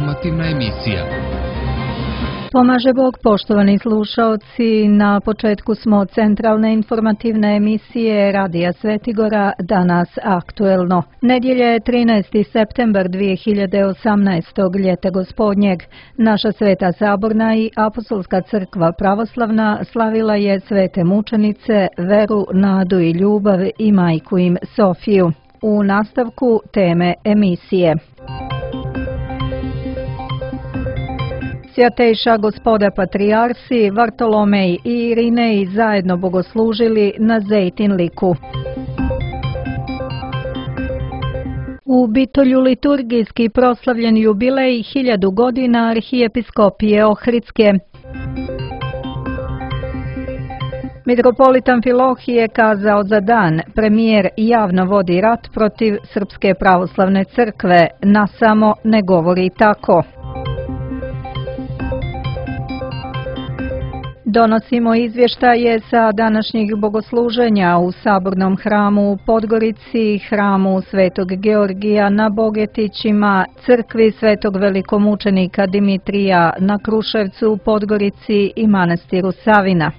informativna emisija. Pomaže Bog, poštovani slušaoci, na početku smo centralne informativne emisije Radija Svetigora, danas aktuelno. Nedjelja je 13. septembar 2018. ljeta gospodnjeg. Naša Sveta Saborna i Apostolska crkva pravoslavna slavila je svete mučenice, veru, nadu i ljubav i majku im Sofiju. U nastavku teme emisije. Svjatejša gospoda patrijarsi Vartolomej i Irinej zajedno bogoslužili na Zejtinliku. U Bitolju liturgijski proslavljen jubilej 1000 godina arhijepiskopije Ohridske. Mitropolit Amfilohije kazao za dan: premijer javno vodi rat protiv Srpske pravoslavne crkve, nasamo ne govori tako. Donosimo izvještaje sa današnjih bogosluženja u Sabornom hramu u Podgorici, hramu Svetog Georgija na Bogetićima, crkvi Svetog velikomučenika Dimitrija na Kruševcu u Podgorici i manastiru Savina.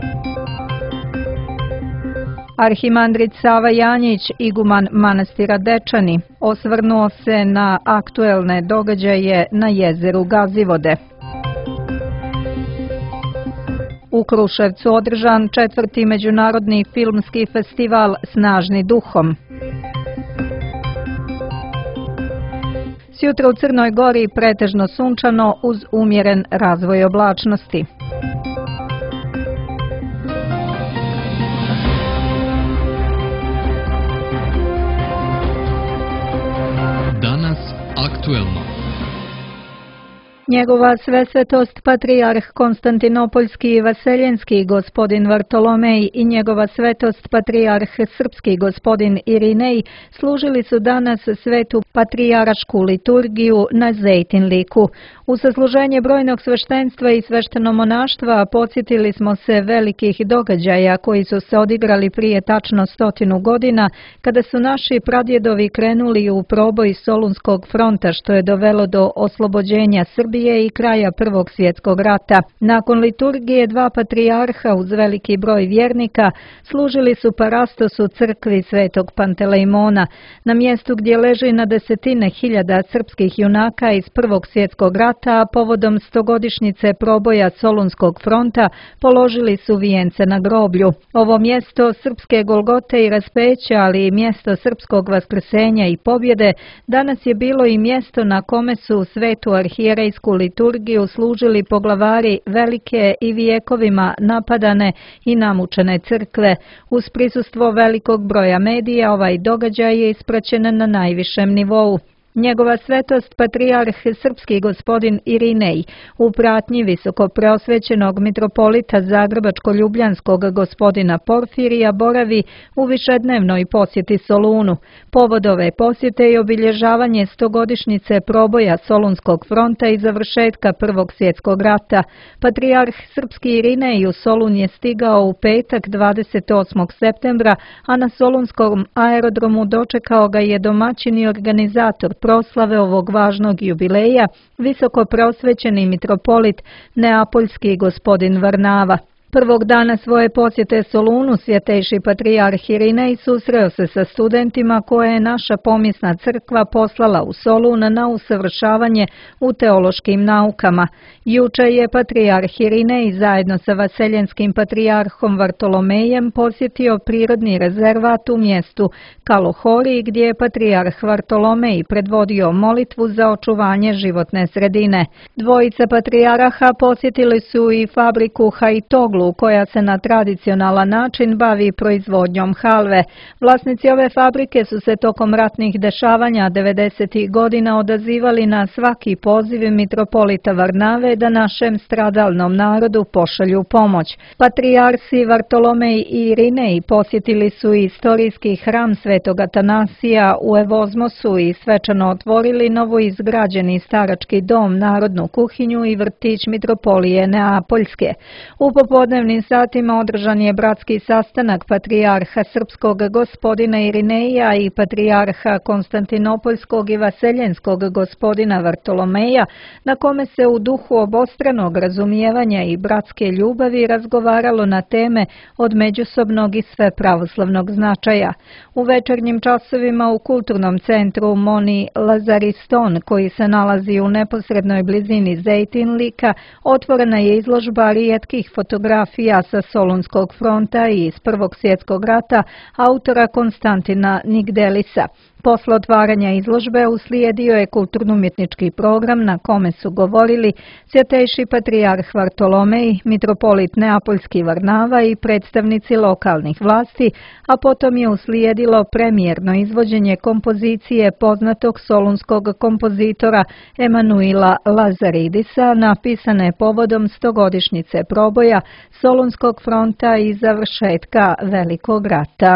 Arhimandrit Sava Janjić, iguman manastira Dečani, osvrnuo se na aktuelne događaje na jezeru Gazivode. U Kruševcu održan 4. međunarodni filmski festival Snažni duhom. Sjutra u Crnoj Gori pretežno sunčano uz umjeren razvoj oblačnosti. Danas aktuelno. Njegova svesvetost patrijarh Konstantinopoljski i Vaseljenski gospodin Vartolomej i njegova svetost patrijarh Srpski gospodin Irinej služili su danas svetu patrijarašku liturgiju na Zejtinliku. U sasluženje brojnog sveštenstva i sveštenomonaštva podsjetili smo se velikih događaja koji su se odigrali prije tačno 100 godina, kada su naši pradjedovi krenuli u proboj Solunskog fronta, što je dovelo do oslobođenja Srbije i kraja Prvog svjetskog rata. Nakon liturgije dva patrijarha uz veliki broj vjernika služili su parastosu crkvi Svetog Pantelejmona, na mjestu gdje leži na desetine hiljada srpskih junaka iz Prvog svjetskog rata, a povodom 100-godišnjice proboja Solunskog fronta položili su vijence na groblju. Ovo mjesto srpske Golgote i raspeća, ali i mjesto srpskog vaskrsenja i pobjede, danas je bilo i mjesto na kome su svetu arhijerejsku liturgiju služili poglavari velike i vijekovima napadane i namučene crkve. Uz prisustvo velikog broja medija ovaj događaj je ispraćen na najvišem nivou. Njegova svetost patrijarh Srpski gospodin Irinej u pratnji visoko preosvećenog mitropolita Zagrebačko-Ljubljanskog gospodina Porfirija boravi u višednevnoj posjeti Solunu. Povod ove posjete je obilježavanje 100-godišnjice proboja Solunskog fronta i završetka Prvog svjetskog rata. Patrijarh Srpski Irinej u Solun je stigao u petak 28. septembra, a na Solunskom aerodromu dočekao ga je domaćin i organizator proslave ovog važnog jubileja, visoko preosvećeni mitropolit Neapoljski gospodin Varnava. Prvog dana svoje posjete Solunu svjetejši patrijarh Irinej susreo se sa studentima koje je naša pomjesna crkva poslala u Solun na usavršavanje u teološkim naukama. Juče je patrijarh Irinej zajedno sa vaseljenskim patrijarhom Vartolomejem posjetio prirodni rezervat u mjestu Kalohori, gdje je patrijarh Vartolomej predvodio molitvu za očuvanje životne sredine. Dvojica patrijaraha posjetili su i fabriku Haitoglu, koja se na tradicionalan način bavi proizvodnjom halve. Vlasnici ove fabrike su se tokom ratnih dešavanja 90. godina odazivali na svaki poziv mitropolita Varnave da našem stradalnom narodu pošalju pomoć. Patrijarsi Vartolomej i Irinej posjetili su istorijski hram Svetog Atanasija u Evozmosu i svečano otvorili novoizgrađeni starački dom, narodnu kuhinju i vrtić mitropolije Neapoljske. U popodne popodnevnim satima održan je bratski sastanak patrijarha srpskog gospodina Irineja i patrijarha konstantinopoljskog i vaseljenskog gospodina Vartolomeja, na kome se u duhu obostranog razumijevanja i bratske ljubavi razgovaralo na teme od međusobnog i svepravoslavnog značaja. U večernjim časovima u kulturnom centru Moni Lazariston, koji se nalazi u neposrednoj blizini Zejtinlika, otvorena je izložba rijetkih fotografija sa Solunskog fronta i iz Prvog svjetskog rata autora Konstantina Nigdelisa. Posle otvaranja izložbe uslijedio je kulturno-umjetnički program na kome su govorili svjetejši patrijarh Vartolomej, mitropolit Neapoljski Varnava i predstavnici lokalnih vlasti, a potom je uslijedilo premijerno izvođenje kompozicije poznatog solunskog kompozitora Emanuila Lazaridisa, napisane povodom 100-godišnjice proboja Solunskog fronta i završetka Velikog rata.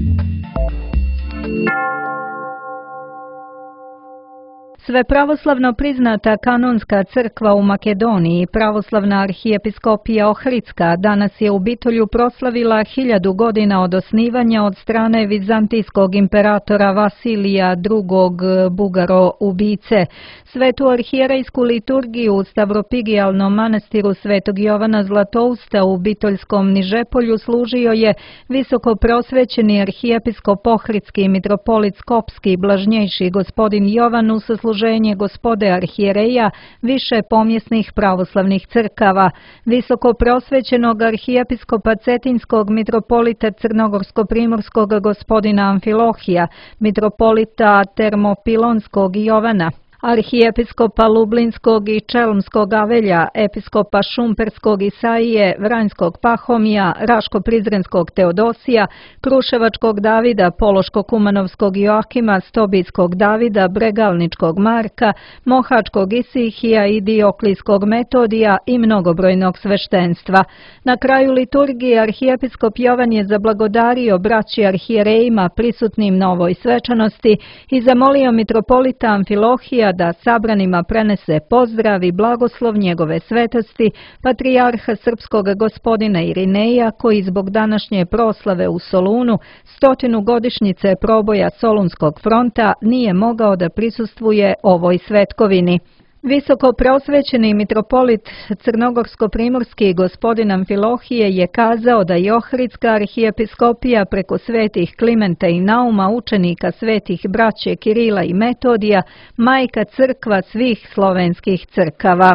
Svepravoslavno priznata kanonska crkva u Makedoniji, pravoslavna arhijepiskopija Ohridska, danas je u Bitolju proslavila 1000 godina od osnivanja od strane vizantijskog imperatora Vasilija II. Bugaro-ubice. Svetu arhijerejsku liturgiju u Stavropigijalnom manastiru Svetog Jovana Zlatousta u Bitoljskom Nižepolju služio je visoko prosvećeni arhijepiskop Ohridski mitropolit Skopski blažnjejši gospodin Jovan u sasluženje gospode arhijereja više pomjesnih pravoslavnih crkava, visoko prosvećenog arhijepiskopa Cetinskog mitropolita Crnogorsko-primorskog gospodina Amfilohija, mitropolita Termopilonskog Jovana, arhijepiskopa Lublinskog i Čelmskog Avelja, episkopa Šumperskog Isaije, Vranjskog Pahomija, Raško-Prizrenskog Teodosija, Kruševačkog Davida, Pološko-Kumanovskog Joakima, Stobijskog Davida, Bregalničkog Marka, Mohačkog Isihija i Dioklijskog Metodija i mnogobrojnog sveštenstva. Na kraju liturgije arhijepiskop Jovan je zablagodario braći arhijerejima prisutnim na ovoj svečanosti i zamolio mitropolita Amfilohija da sabranima prenese pozdrav i blagoslov njegove svetosti, patrijarha srpskog gospodina Irineja, koji zbog današnje proslave u Solunu, 100-godišnjice proboja Solunskog fronta, nije mogao da prisustvuje ovoj svetkovini. Visoko prosvećeni mitropolit Crnogorsko-primorski gospodin Amfilohije je kazao da je Ohridska arhijepiskopija preko svetih Klimenta i Nauma, učenika svetih braće Kirila i Metodija, majka crkva svih slovenskih crkava.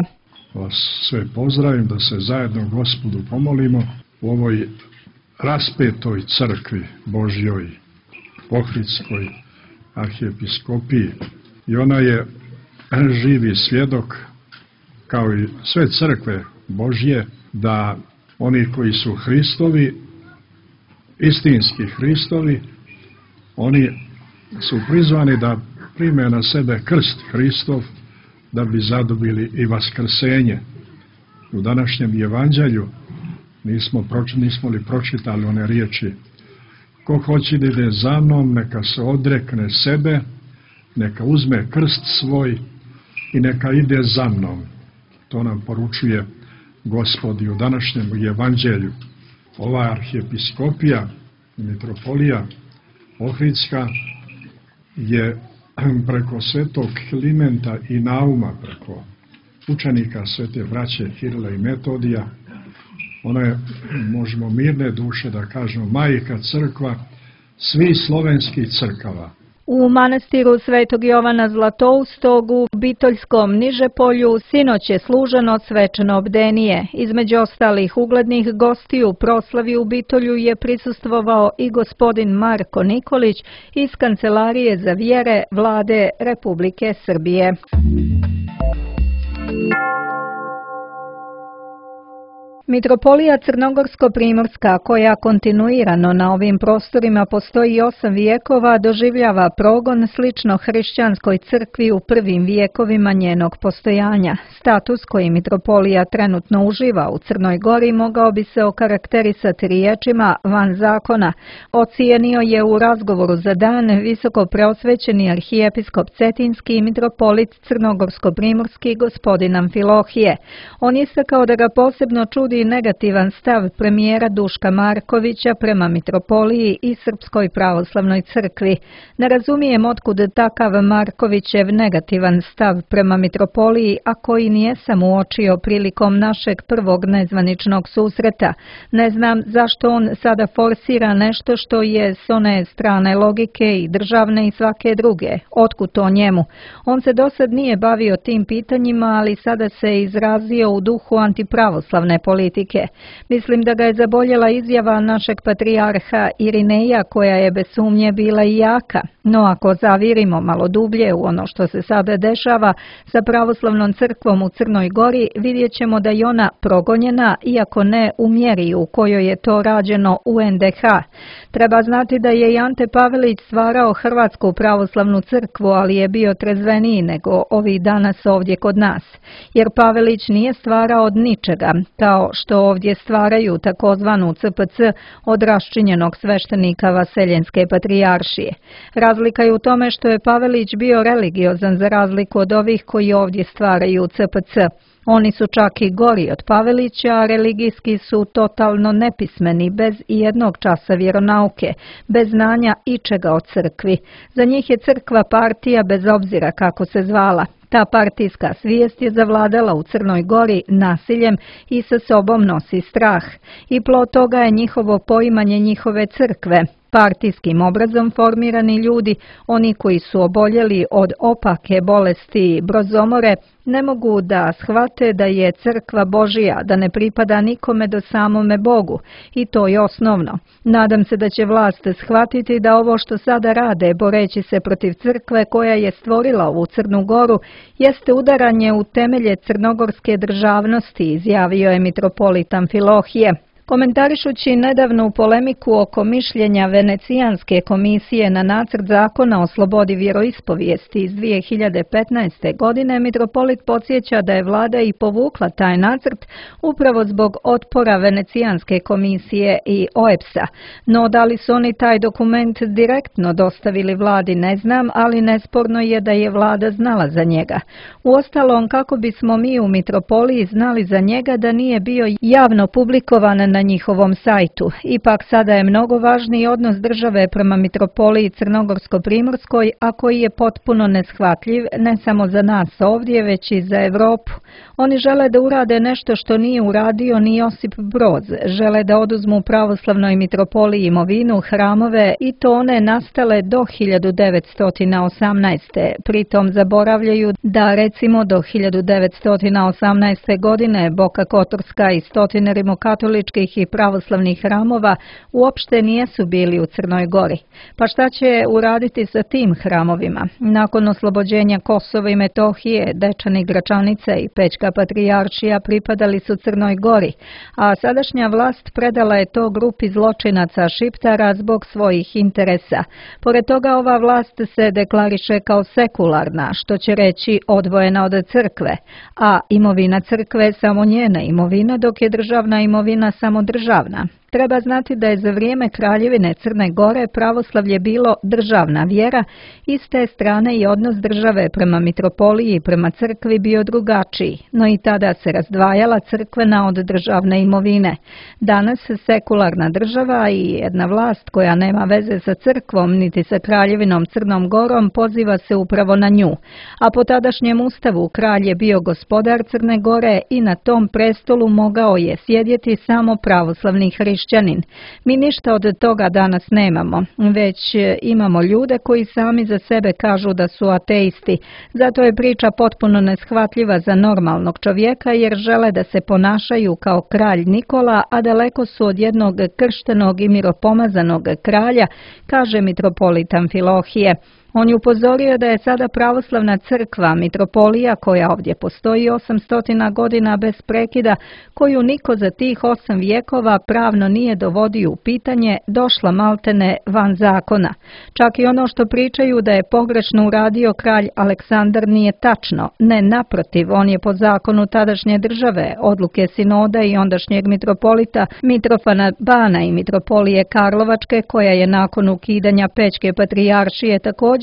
Vas sve pozdravim da se zajedno Gospodu pomolimo u ovoj raspetoj crkvi Božjoj, Ohridskoj arhijepiskopiji, i ona je živi svjedok, kao i sve crkve Božje, da oni koji su Hristovi, istinski Hristovi, oni su prizvani da prime na sebe krst Hristov, da bi zadobili i vaskrsenje. U današnjem evanđelju nismo li pročitali one riječi: ko hoće da ide za mnom, neka se odrekne sebe, neka uzme krst svoj i neka ide za mnom. To nam poručuje Gospod i u današnjem evanđelju. Ova arhijepiskopija, mitropolija Ohridska, je preko svetog Klimenta i Nauma, preko učenika svete braće Kirila i Metodija, ona je, možemo mirne duše da kažemo, majka crkva svih slovenskih crkava. U manastiru Svetog Jovana Zlatoustog u Bitoljskom Nižepolju sinoć je služeno svečano bdenije. Između ostalih uglednih gostiju proslavi u Bitolju je prisustvovao i gospodin Marko Nikolić iz Kancelarije za vjere Vlade Republike Srbije. Mitropolija Crnogorsko-primorska, koja kontinuirano na ovim prostorima postoji 8 vijekova, doživljava progon slično hrišćanskoj crkvi u prvim vijekovima njenog postojanja. Status koji mitropolija trenutno uživa u Crnoj Gori mogao bi se okarakterisati riječima van zakona. Ocijenio je u razgovoru za dan visoko preosvećeni arhijepiskop Cetinski i mitropolit Crnogorsko-primorski gospodin Amfilohije. On je istakao da ga posebno čudi čudi negativan stav premijera Duška Markovića prema mitropoliji i Srpskoj pravoslavnoj crkvi. Ne razumijem otkud takav Markovićev negativan stav prema mitropoliji, a koji nijesam uočio prilikom našeg prvog nezvaničnog susreta. Ne znam zašto on sada forsira nešto što je s one strane logike i državne i svake druge. Otkud to njemu? On se dosad nije bavio tim pitanjima, ali sada se izrazio u duhu antipravoslavne politike. Mislim da ga je zaboljela izjava našeg patrijarha Irineja, koja je bez sumnje bila i jaka. No ako zavirimo malo dublje u ono što se sada dešava sa pravoslavnom crkvom u Crnoj Gori, vidjet ćemo da je ona progonjena, iako ne u mjeri u kojoj je to rađeno u NDH. Treba znati da je i Ante Pavelić stvarao Hrvatsku pravoslavnu crkvu, ali je bio trezveniji nego ovi danas ovdje kod nas. Jer Pavelić nije stvarao od ničega, kao što ovdje stvaraju takozvanu CPC od raščinjenog sveštenika Vaseljenske patrijaršije. Razlika je u tome što je Pavelić bio religiozan za razliku od ovih koji ovdje stvaraju CPC. Oni su čak i gori od Pavelića, a religijski su totalno nepismeni, bez ijednog časa vjeronauke, bez znanja ičega o crkvi. Za njih je crkva partija bez obzira kako se zvala. Ta partijska svijest je zavladala u Crnoj Gori nasiljem i sa sobom nosi strah. I plod toga je njihovo poimanje njihove crkve. Partijskim obrazom formirani ljudi, oni koji su oboljeli od opake bolesti brozomore, ne mogu da shvate da je crkva Božija, da ne pripada nikome do samome Bogu. I to je osnovno. Nadam se da će vlast shvatiti da ovo što sada rade, boreći se protiv crkve koja je stvorila ovu Crnu Goru, jeste udaranje u temelje crnogorske državnosti, izjavio je mitropolit Amfilohije. Komentarišući nedavnu polemiku oko mišljenja Venecijanske komisije na nacrt zakona o slobodi vjeroispovijesti iz 2015. godine, mitropolit podsjeća da je vlada i povukla taj nacrt upravo zbog otpora Venecijanske komisije i OEBS-a. No da li su oni taj dokument direktno dostavili vladi ne znam, ali nesporno je da je vlada znala za njega. Uostalom, kako bismo mi u mitropoliji znali za njega da nije bio javno publikovan na njihovom sajtu. Ipak sada je mnogo važniji odnos države prema mitropoliji Crnogorsko-Primorskoj, a koji je potpuno neshvatljiv ne samo za nas ovdje, već i za Europu. Oni žele da urade nešto što nije uradio ni Josip Broz. Žele da oduzmu pravoslavnoj mitropoliji imovinu, hramove i to one nastale do 1918. Pritom zaboravljaju da recimo do 1918. godine Boka Kotorska i stotine rimokatoličkih i pravoslavnih hramova uopšte nijesu bili u Crnoj Gori. Pa šta će uraditi sa tim hramovima? Nakon oslobođenja Kosova i Metohije, Dečani, Gračanica i Pećka patrijaršija pripadali su Crnoj Gori, a sadašnja vlast predala je to grupi zločinaca Šiptara zbog svojih interesa. Pored toga ova vlast se deklariše kao sekularna, što će reći odvojena od crkve, a imovina crkve je samo njena imovina, dok je državna imovina samo državna. Treba znati da je za vrijeme Kraljevine Crne Gore pravoslavlje bilo državna vjera i s te strane i odnos države prema mitropoliji i prema crkvi bio drugačiji, no i tada se razdvajala crkvena od državne imovine. Danas sekularna država i jedna vlast koja nema veze sa crkvom niti sa Kraljevinom Crnom Gorom poziva se upravo na nju, a po tadašnjem ustavu kralj je bio gospodar Crne Gore i na tom prestolu mogao je sjedjeti samo pravoslavni hrišćanin. Mi ništa od toga danas nemamo, već imamo ljude koji sami za sebe kažu da su ateisti. Zato je priča potpuno neshvatljiva za normalnog čovjeka jer žele da se ponašaju kao kralj Nikola, a daleko su od jednog krštenog i miropomazanog kralja, kaže mitropolit Amfilohije. On je upozorio da je sada pravoslavna crkva, mitropolija koja ovdje postoji 800 godina bez prekida, koju niko za tih 8 vijekova pravno nije dovodio u pitanje, došla maltene van zakona. Čak i ono što pričaju da je pogrešno uradio kralj Aleksandar nije tačno. Ne, naprotiv, on je po zakonu tadašnje države, odluke sinoda i ondašnjeg mitropolita Mitrofana Bana i mitropolije Karlovačke, koja je nakon ukidanja Pećke patrijaršije također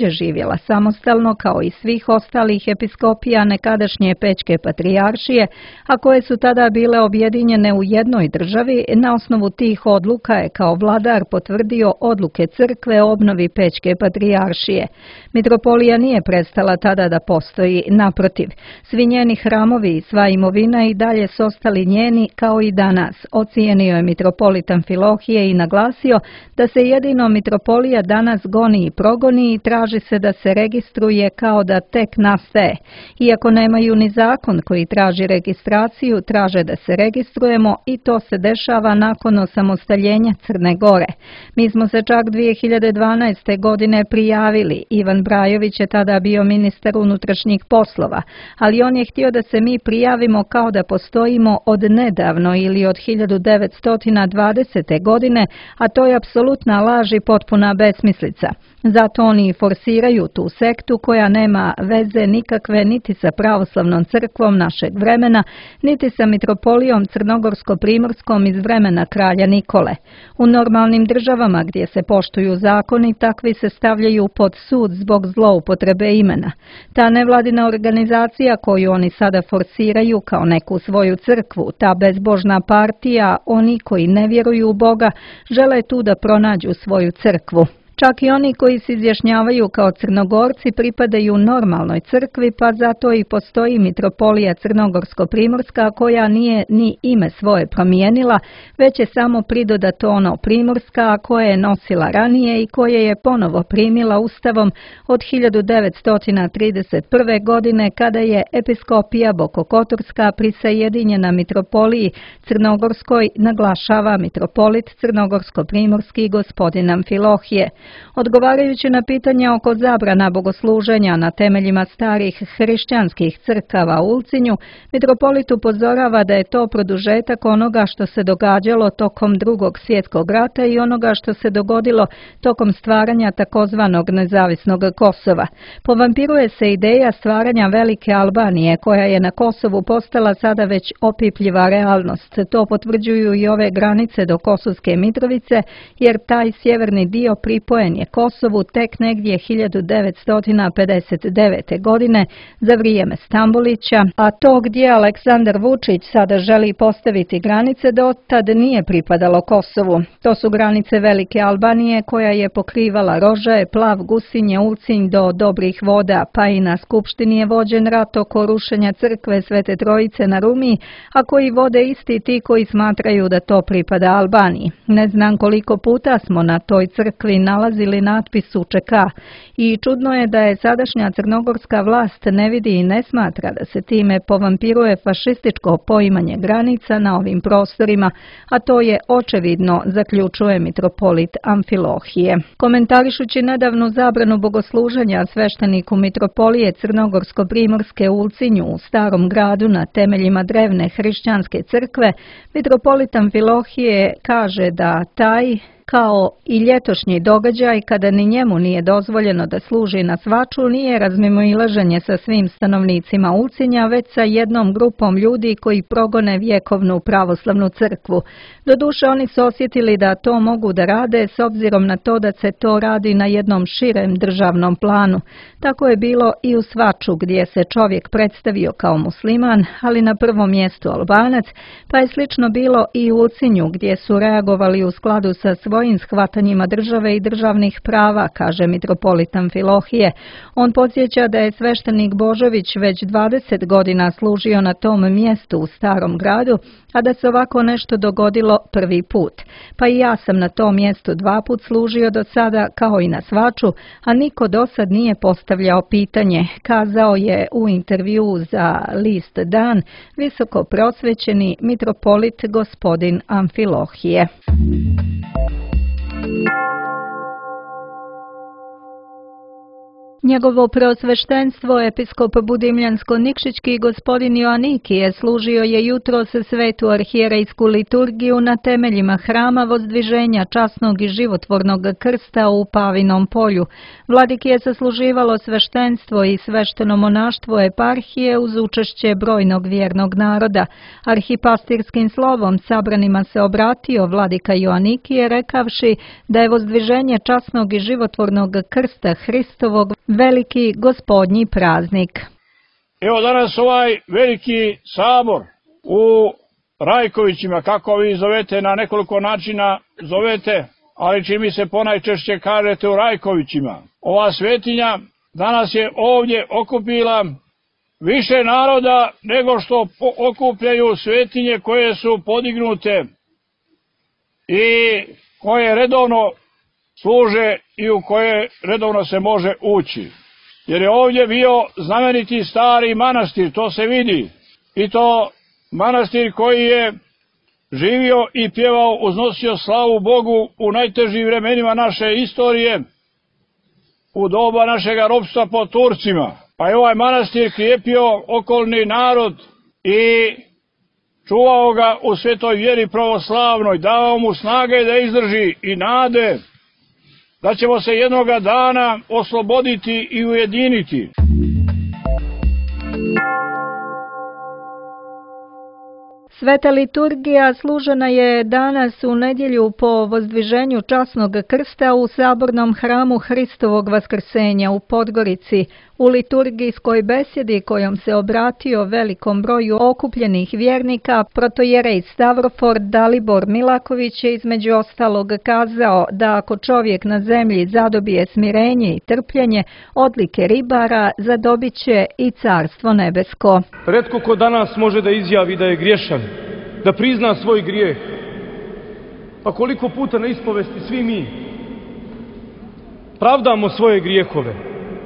također živjela samostalno kao i svih ostalih episkopija nekadašnje Pećke patrijaršije, a koje su tada bile objedinjene u jednoj državi. Na osnovu tih odluka je kao vladar potvrdio odluke crkve o obnovi Pećke patrijaršije. Mitropolija nije prestala tada da postoji, naprotiv. Svi njeni hramovi i sva imovina i dalje su ostali njeni kao i danas, ocijenio je mitropolit Amfilohije i naglasio da se jedino mitropolija danas goni i progoni i traži se da se registruje kao da tek nastaje. Iako nemaju ni zakon koji traži registraciju, traže da se registrujemo i to se dešava nakon osamostaljenja Crne Gore. Mi smo se čak 2012. godine prijavili. Ivan Brajović je tada bio ministar unutrašnjih poslova, ali on je htio da se mi prijavimo kao da postojimo od nedavno ili od 1920. godine, a to je apsolutna laž i potpuna besmislica. Zato oni forsiraju tu sektu koja nema veze nikakve niti sa pravoslavnom crkvom našeg vremena, niti sa mitropolijom Crnogorsko-primorskom iz vremena kralja Nikole. U normalnim državama gdje se poštuju zakoni, takvi se stavljaju pod sud zbog zloupotrebe imena. Ta nevladina organizacija koju oni sada forsiraju kao neku svoju crkvu, ta bezbožna partija, oni koji ne vjeruju u Boga, žele tu da pronađu svoju crkvu. Čak i oni koji se izjašnjavaju kao Crnogorci pripadaju normalnoj crkvi, pa zato i postoji mitropolija Crnogorsko-primorska koja nije ni ime svoje promijenila, već je samo pridodato ono primorska koje je nosila ranije i koje je ponovo primila ustavom od 1931. godine kada je episkopija Bokokotorska prisajedinjena mitropoliji Crnogorskoj, naglašava mitropolit Crnogorsko-primorski gospodin Amfilohije. Odgovarajući na pitanja oko zabrana bogosluženja na temeljima starih hrišćanskih crkava u Ulcinju, mitropolit upozorava da je to produžetak onoga što se događalo tokom Drugog svjetskog rata i onoga što se dogodilo tokom stvaranja takozvanog nezavisnog Kosova. Povampiruje se ideja stvaranja Velike Albanije, koja je na Kosovu postala sada već opipljiva realnost. To potvrđuju i ove granice do Kosovske Mitrovice, jer taj sjeverni dio pripojen je Kosovu tek negdje 1959. godine za vrijeme Stambolića, a to gdje Aleksandar Vučić sada želi postaviti granice dotad nije pripadalo Kosovu. To su granice Velike Albanije koja je pokrivala Rožaje, Plav, Gusinje, Ulcinj do Dobrih voda, pa i na Skupštini je vođen rat oko rušenja crkve Svete Trojice na Rumiji, a koji vode isti ti koji smatraju da to pripada Albaniji. Ne znam koliko puta smo na toj crkvi nalazili natpis UČK i čudno je da je sadašnja crnogorska vlast ne vidi i ne smatra da se time povampiruje fašističko poimanje granica na ovim prostorima, a to je očevidno, zaključuje mitropolit Amfilohije. Komentarišući nedavnu zabranu bogosluženja svešteniku mitropolije Crnogorsko-primorske u Ulcinju u Starom gradu na temeljima drevne hrišćanske crkve, mitropolit Amfilohije kaže da taj kao i ljetošnji događaj, kada ni njemu nije dozvoljeno da služi na svaču, nije razmimoilaženje sa svim stanovnicima Ulcinja, već sa jednom grupom ljudi koji progone vjekovnu pravoslavnu crkvu. Doduše, oni su osjetili da to mogu da rade s obzirom na to da se to radi na jednom širem državnom planu. Tako je bilo i u Svaču, gdje se čovjek predstavio kao musliman, ali na prvom mjestu Albanac, pa je slično bilo i u Ulcinju, gdje su reagovali u skladu sa svojim shvatanjima države i državnih prava, kaže mitropolit Amfilohije. On podsjeća da je sveštenik Božović već 20 godina služio na tom mjestu u Starom gradu, a da se ovako nešto dogodilo prvi put. Pa i ja sam na tom mjestu 2 put služio do sada, kao i na Svaču, a niko do sad nije postavljao pitanje, kazao je u intervjuu za list Dan visoko prosvećeni mitropolit gospodin Amfilohije. Njegovo preosveštenstvo, episkop Budimljansko-Nikšićki gospodin Joanikije, služio je jutros svetu arhijerejsku liturgiju na temeljima hrama Vozdviženja časnog i životvornog krsta u Pavinom polju. Vladiki je sasluživalo sveštenstvo i svešteno monaštvo eparhije uz učešće brojnog vjernog naroda. Arhipastirskim slovom sabranima se obratio vladika Joanikije rekavši da je Vozdviženje časnog i životvornog krsta Hristovog veliki gospodnji praznik. Evo danas ovaj veliki sabor u Rajkovićima, kako vi zovete, na nekoliko načina zovete, ali čini mi se ponajčešće kažete u Rajkovićima. Ova svetinja danas je ovdje okupila više naroda nego što okupljaju svetinje koje su podignute i koje redovno služe i u koje redovno se može ući. Jer je ovdje bio znameniti stari manastir, to se vidi. I to manastir koji je živio i pjevao, uznosio slavu Bogu u najtežim vremenima naše istorije, u doba našega ropstva pod Turcima. Pa je ovaj manastir krijepio okolni narod i čuvao ga u svetoj vjeri pravoslavnoj, davao mu snage da izdrži i nade da ćemo se jednoga dana osloboditi i ujediniti. Sveta liturgija služena je danas u nedjelju po Vozdviženju časnog krsta u sabornom hramu Hristovog vaskrsenja u Podgorici. U liturgijskoj besjedi kojom se obratio velikom broju okupljenih vjernika, protojerej Stavrofor Dalibor Milaković je između ostalog kazao da ako čovjek na zemlji zadobije smirenje i trpljenje, odlike ribara zadobit će i carstvo nebesko. Retko ko danas može da izjavi da je griješan, da prizna svoj grijeh. Pa koliko puta na ispovesti svi mi pravdamo svoje grijehove.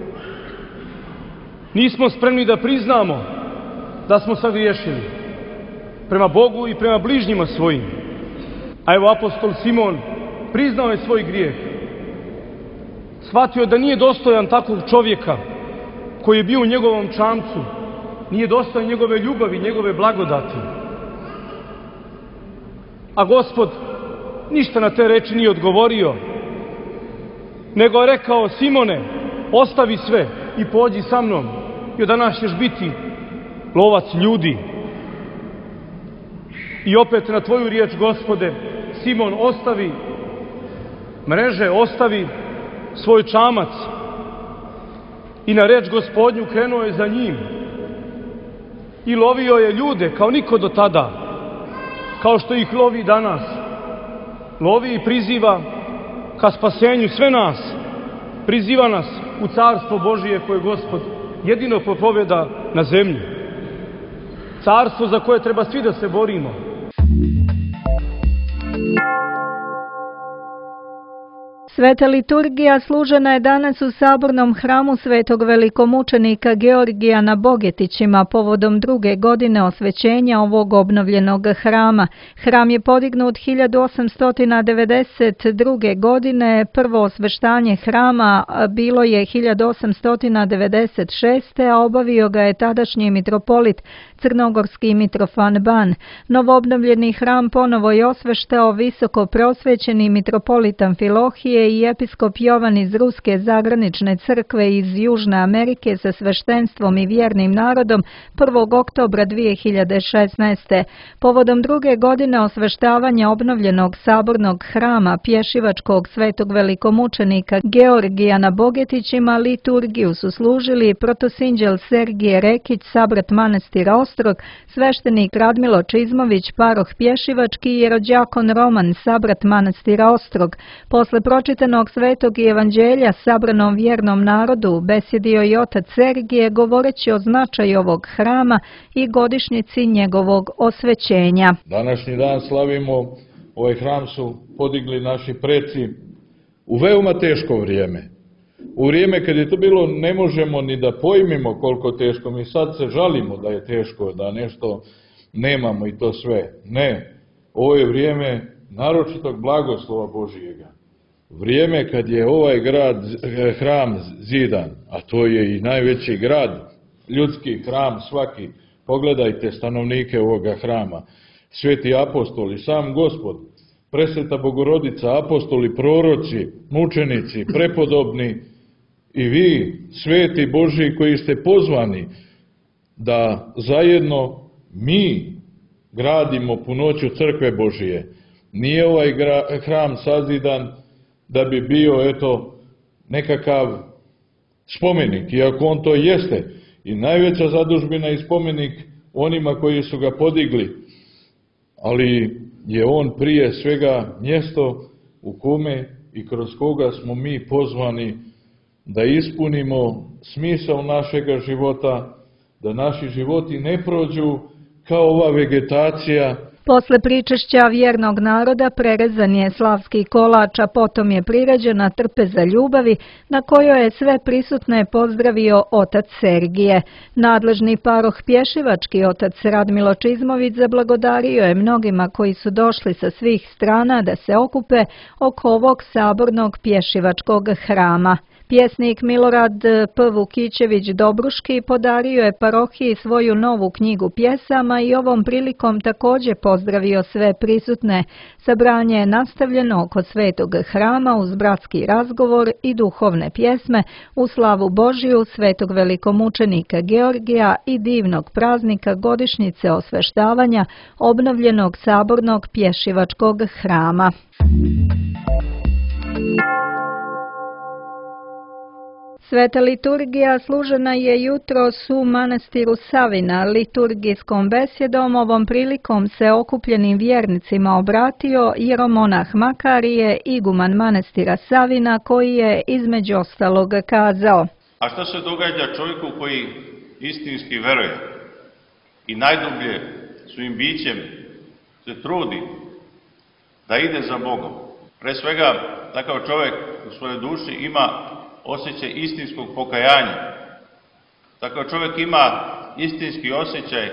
Nismo spremni da priznamo da smo sagriješili prema Bogu i prema bližnjima svojim. A evo apostol Simon priznao je svoj grijeh. Shvatio da nije dostojan takvog čovjeka koji je bio u njegovom čamcu. Nije dostojan njegove ljubavi, njegove blagodati. A Gospod ništa na te reči nije odgovorio, nego je rekao: Simone, ostavi sve i pođi sa mnom, i od danas ćeš biti lovac ljudi. I opet na tvoju riječ, Gospode, Simon ostavi mreže, ostavi svoj čamac i na reč Gospodnju krenuo je za njim i lovio je ljude kao niko do tada, kao što ih lovi danas. Lovi i priziva ka spasenju sve nas, priziva nas u carstvo Božije koje Gospod jedino propovjeda na zemlji. Carstvo za koje treba svi da se borimo. Sveta liturgija služena je danas u sabornom hramu svetog velikomučenika Georgija na Bogetićima povodom 2. godine osvećenja ovog obnovljenog hrama. Hram je podignut 1892. godine, prvo osveštanje hrama bilo je 1896. a obavio ga je tadašnji mitropolit crnogorski Mitrofan Ban. Novoobnovljeni hram ponovo je osveštao visoko prosvećeni mitropolit Amfilohije i episkop Jovan iz Ruske zagranične crkve iz Južne Amerike sa sveštenstvom i vjernim narodom 1. oktobra 2016. Povodom 2. godine osveštavanja obnovljenog sabornog hrama pješivačkog svetog velikomučenika Georgija na Bogetićima liturgiju su služili protosinđel Sergije Rekić, sabrat manastira Ostrog, sveštenik Radmilo Čizmović, paroh pješivački i jerođakon Roman, sabrat manastira Ostrog. Posle pročitanog svetog evanđelja sabranom vjernom narodu besjedio i otac Sergije govoreći o značaju ovog hrama i godišnjici njegovog osvećenja. Današnji dan slavimo, ovaj hram su podigli naši preci u veoma teško vrijeme. U vrijeme kad je to bilo ne možemo ni da pojmimo koliko teško. Mi sad se žalimo da je teško, da nešto nemamo i to sve. Ne, ovo je vrijeme naročitog blagoslova Božijega. vrijeme kad je ovaj hram zidan, a to je i najveći grad, ljudski hram svaki, pogledajte stanovnike ovoga hrama, sveti apostoli, sam Gospod, presveta Bogorodica, apostoli, proroci, mučenici, prepodobni i vi, sveti Božji koji ste pozvani da zajedno mi gradimo punoću crkve Božije. Nije ovaj hram sazidan da bi bio nekakav spomenik, iako on to jeste i najveća zadužbina i spomenik onima koji su ga podigli, ali je on prije svega mjesto u kome i kroz koga smo mi pozvani da ispunimo smisao našega života, da naši životi ne prođu kao ova vegetacija. Posle pričešća vjernog naroda prerezan je slavski kolač, a potom je priređena trpeza ljubavi na kojoj je sve prisutne pozdravio otac Sergije. Nadležni paroh Pješivački otac Radmilo Čizmović zablagodario je mnogima koji su došli sa svih strana da se okupe oko ovog sabornog pješivačkog hrama. Pjesnik Milorad P. Vukićević Dobruški podario je parohiji svoju novu knjigu pjesama i ovom prilikom također pozdravio sve prisutne. Sabranje je nastavljeno oko svetog hrama uz bratski razgovor i duhovne pjesme u slavu Božiju svetog velikomučenika Georgija i divnog praznika godišnjice osveštavanja obnovljenog sabornog pješivačkog hrama. Sveta liturgija služena je jutros u manastiru Savina. Liturgijskom besjedom ovom prilikom se okupljenim vjernicima obratio jeromonah Makarije, iguman manastira Savina, koji je između ostalog kazao: A što se događa čovjeku koji istinski veruje i najdublje svojim bićem se trudi da ide za Bogom? Pre svega, takav čovjek u svojoj duši ima osjećaj istinskog pokajanja. Takav čovjek ima istinski osjećaj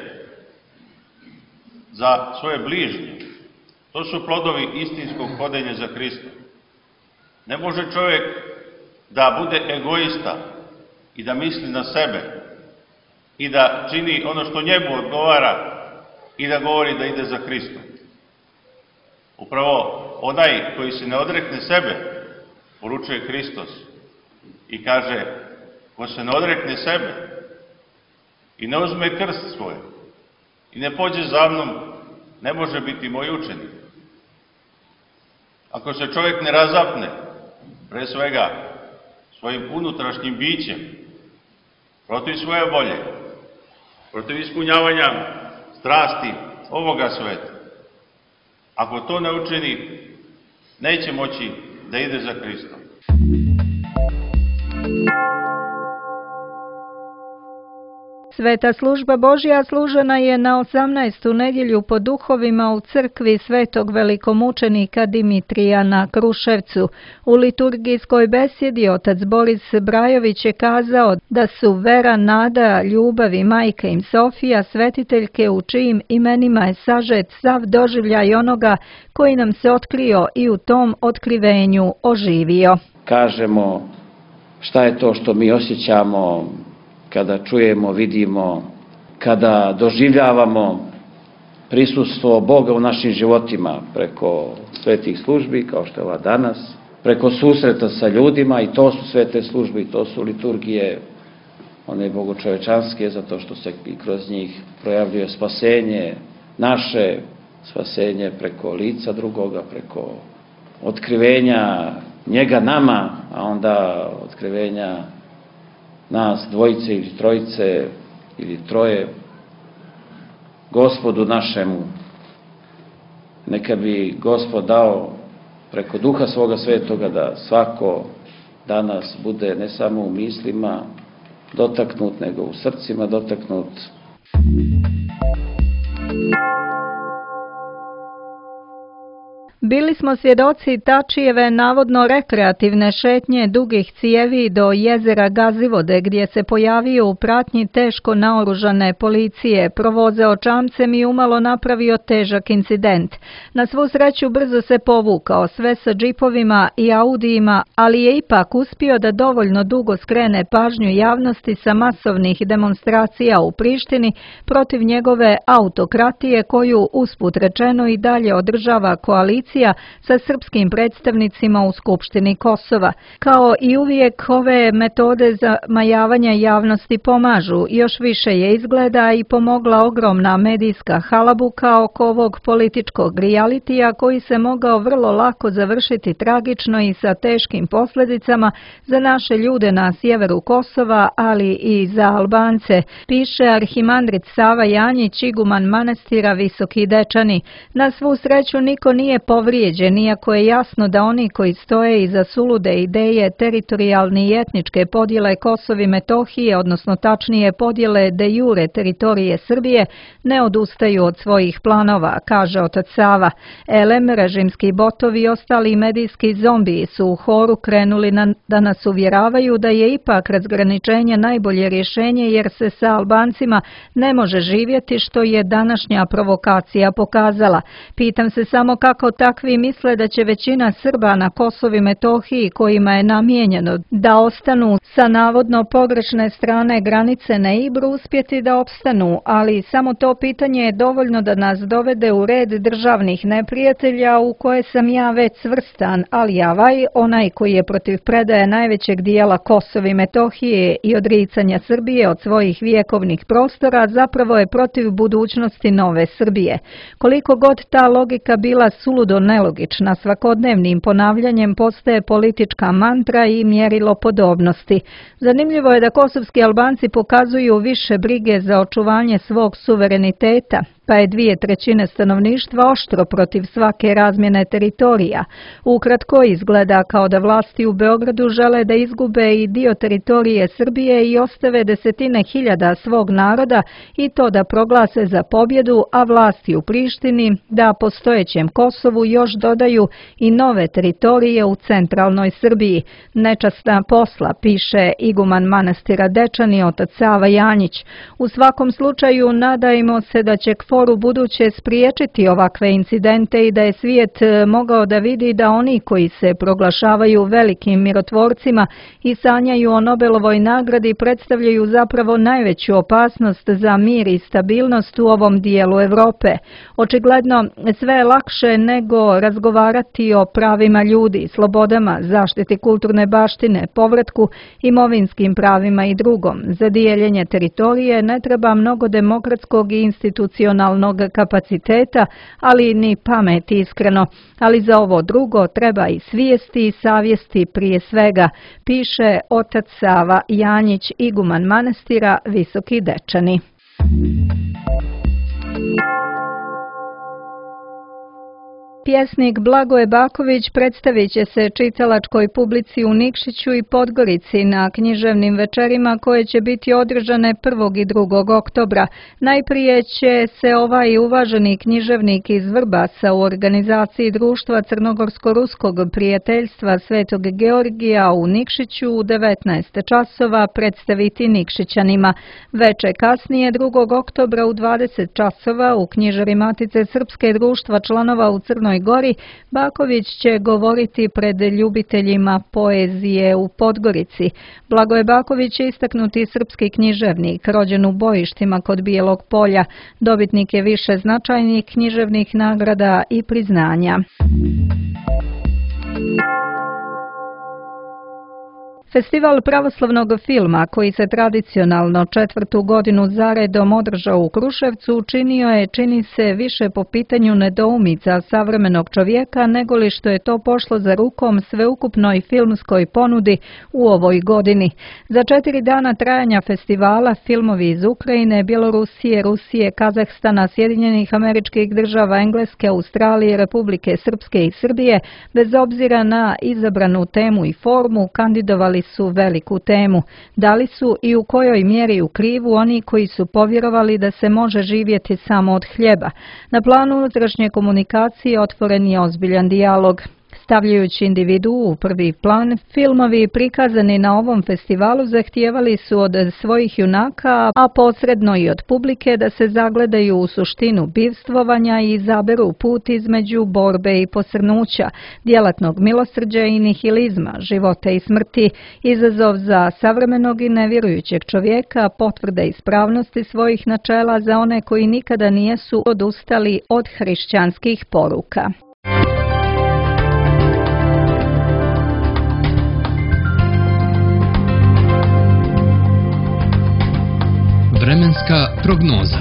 za svoje bližnje. To su plodovi istinskog hodenja za Hrista. Ne može čovjek da bude egoista i da misli na sebe i da čini ono što njemu odgovara i da govori da ide za Hristom. Upravo onaj koji se ne odrekne sebe, poručuje Hristos, i kaže, ko se ne odrekne sebe i ne uzme krst svoj i ne pođe za mnom, ne može biti moj učenik. Ako se čovjek ne razapne, pre svega svojim unutrašnjim bićem, protiv svoje volje, protiv ispunjavanja strasti ovoga sveta, ako to ne učini, neće moći da ide za Hristom. Sveta služba Božja služena je na 18. nedjelju po duhovima u crkvi svetog velikomučenika Dimitrija na Kruševcu. U liturgijskoj besjedi otac Boris Brajović je kazao da su vera, nada, ljubav i majka im Sofija svetiteljke u čijim imenima je sažet sav doživljaj onoga koji nam se otkrio i u tom otkrivenju oživio. Kažemo šta je to što mi osjećamo kada čujemo, vidimo, kada doživljavamo prisustvo Boga u našim životima preko svetih službi, kao što je ova danas, preko susreta sa ljudima, i to su svete službe, i to su liturgije, one bogočovečanske, zato što se i kroz njih projavljuje spasenje, naše spasenje preko lica drugoga, preko otkrivenja njega nama, a onda otkrivenja nas dvojice ili trojice ili troje Gospodu našemu. Neka bi Gospod dao preko Duha svoga svetoga da svako danas bude ne samo u mislima dotaknut, nego u srcima dotaknut. Bili smo svjedoci Tačijeve navodno rekreativne šetnje dugih cijevi do jezera Gazivode, gdje se pojavio u pratnji teško naoružane policije, provozeo čamcem i umalo napravio težak incident. Na svu sreću brzo se povukao, sve sa džipovima i Audijima, ali je ipak uspio da dovoljno dugo skrene pažnju javnosti sa masovnih demonstracija u Prištini protiv njegove autokratije koju, usput rečeno, i dalje održava koalicija sa srpskim predstavnicima u Skupštini Kosova. Kao i uvijek, ove metode zamajavanja javnosti pomažu. Još više je izgleda i pomogla ogromna medijska halabuka oko ovog političkog realitija koji se mogao vrlo lako završiti tragično i sa teškim posljedicama za naše ljude na sjeveru Kosova, ali i za Albance, piše arhimandrit Sava Janjić, iguman manastira Visoki Dečani. Na svu sreću niko nije povrijeđen, iako je jasno da oni koji stoje iza sulude ideje teritorijalne i etničke podjele Kosova i Metohije, odnosno tačnije podjele de jure teritorije Srbije, ne odustaju od svojih planova, kaže otac Sava. Elem, režimski botovi i ostali medijski zombiji su u horu krenuli da nas uvjeravaju da je ipak razgraničenje najbolje rješenje jer se sa Albancima ne može živjeti, što je današnja provokacija pokazala. Pitam se samo kako takvi misle da će većina Srba na Kosovu i Metohiji, kojima je namijenjeno da ostanu sa navodno pogrešne strane granice na Ibru, uspjeti da opstanu, ali samo to pitanje je dovoljno da nas dovede u red državnih neprijatelja u koje sam ja već svrstan, ali Avaj, onaj koji je protiv predaje najvećeg dijela Kosova i Metohije i odricanja Srbije od svojih vjekovnih prostora, zapravo je protiv budućnosti nove Srbije. Koliko god ta logika bila suludo nelogična, svakodnevnim ponavljanjem postaje politička mantra i mjerilo podobnosti. Zanimljivo je da kosovski Albanci pokazuju više brige za očuvanje svog suvereniteta, pa je 2/3 stanovništva oštro protiv svake razmjene teritorija. Ukratko, izgleda kao da vlasti u Beogradu žele da izgube i dio teritorije Srbije i ostave desetine hiljada svog naroda i to da proglase za pobjedu, a vlasti u Prištini da postojećem Kosovu još dodaju i nove teritorije u centralnoj Srbiji. Nečasna posla, piše iguman manastira Dečani, otac Sava Janjić. U svakom slučaju nadajmo se da će KFOR u buduće spriječiti ovakve incidente i da je svijet mogao da vidi da oni koji se proglašavaju velikim mirotvorcima i sanjaju o Nobelovoj nagradi predstavljaju zapravo najveću opasnost za mir i stabilnost u ovom dijelu Europe. Očigledno sve je lakše nego razgovarati o pravima ljudi, slobodama, zaštiti kulturne baštine, povratku, imovinskim pravima i drugom. Za dijeljenje teritorije ne treba mnogo demokratskog i institucionalnog kapaciteta, ali ni pameti iskreno. Ali za ovo drugo treba i svijesti i savjesti prije svega, piše otac Sava Janjić, iguman manastira Visoki Dečani. Pjesnik Blagoje Baković predstavit će se čitalačkoj publici u Nikšiću i Podgorici na književnim večerima koje će biti održane 1. i 2. oktobra. Najprije će se ovaj uvaženi književnik iz Vrbasa u organizaciji Društva Crnogorsko-Ruskog prijateljstva Svetog Georgija u Nikšiću u 19 časova predstaviti Nikšićanima. Veče kasnije 2. oktobra u 20 časova u knjižari Matice Srpske društva članova u Crnoj Gori, Baković će govoriti pred ljubiteljima poezije u Podgorici. Blagoje Baković je istaknuti srpski književnik, rođen u bojištima kod Bijelog polja. Dobitnik je više značajnih književnih nagrada i priznanja. Festival pravoslavnog filma, koji se tradicionalno 4. godinu zaredom održao u Kruševcu, učinio je, čini se, više po pitanju nedoumica savremenog čovjeka nego li što je to pošlo za rukom sveukupnoj filmskoj ponudi u ovoj godini. Za 4 dana trajanja festivala filmovi iz Ukrajine, Bjelorusije, Rusije, Kazahstana, Sjedinjenih Američkih Država, Engleske, Australije, Republike Srpske i Srbije, bez obzira na izabranu temu i formu, kandidovali su veliku temu. Da li su i u kojoj mjeri u krivu oni koji su povjerovali da se može živjeti samo od hljeba? Na planu unutrašnje komunikacije otvoren je ozbiljan dijalog. Stavljajući individuu u prvi plan, filmovi prikazani na ovom festivalu zahtijevali su od svojih junaka, a posredno i od publike, da se zagledaju u suštinu bivstvovanja i izaberu put između borbe i posrnuća, djelatnog milosrđa i nihilizma, života i smrti, izazov za savremenog i nevjerujućeg čovjeka, potvrda ispravnosti svojih načela za one koji nikada nijesu odustali od hrišćanskih poruka. Vremenska prognoza.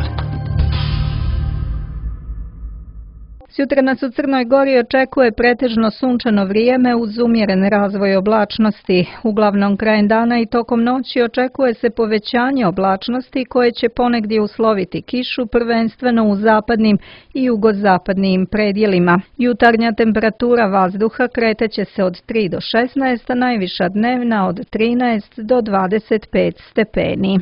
Sutra nas u Crnoj Gori očekuje pretežno sunčano vrijeme uz umjeren razvoj oblačnosti. Uglavnom krajem dana i tokom noći očekuje se povećanje oblačnosti koje će ponegdje usloviti kišu, prvenstveno u zapadnim i jugozapadnim predjelima. Jutarnja temperatura vazduha kreteće se od 3 do 16, a najviša dnevna od 13 do 25 stepeni.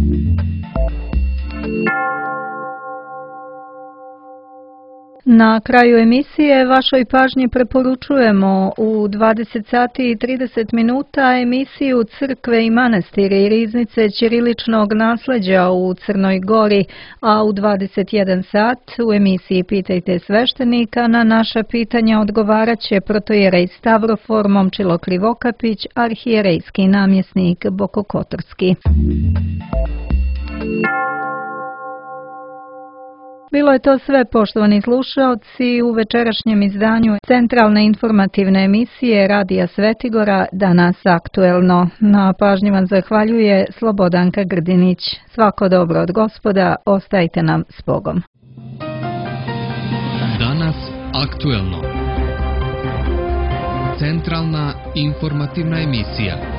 Na kraju emisije vašoj pažnji preporučujemo u 20 sati i 30 minuta emisiju Crkve i manastiri i riznice ćiriličnog nasljeđa u Crnoj Gori, a u 21 sat u emisiji Pitajte sveštenika na naša pitanja odgovarat će protojerej Stavrofor Momčilo Krivokapić, arhijerejski namjesnik Bokokotorski. Bilo je to sve, poštovani slušaoci, u večerašnjem izdanju centralne informativne emisije Radija Svetigora Danas aktuelno. Na pažnji vam zahvaljuje Slobodanka Grdinić. Svako dobro od Gospoda, ostajte nam s Bogom. Danas aktuelno. Centralna informativna emisija.